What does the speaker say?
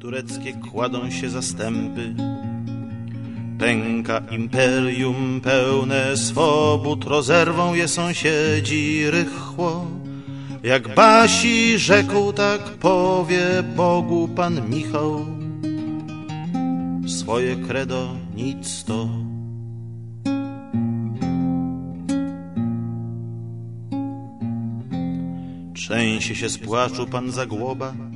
tureckie kładą się zastępy. Pęka imperium pełne swobód, rozerwą je sąsiedzi rychło. Jak Basi rzekł, tak powie Bogu pan Michał. Swoje credo nic to. Trzęsie się z płaczu pan Zagłoba,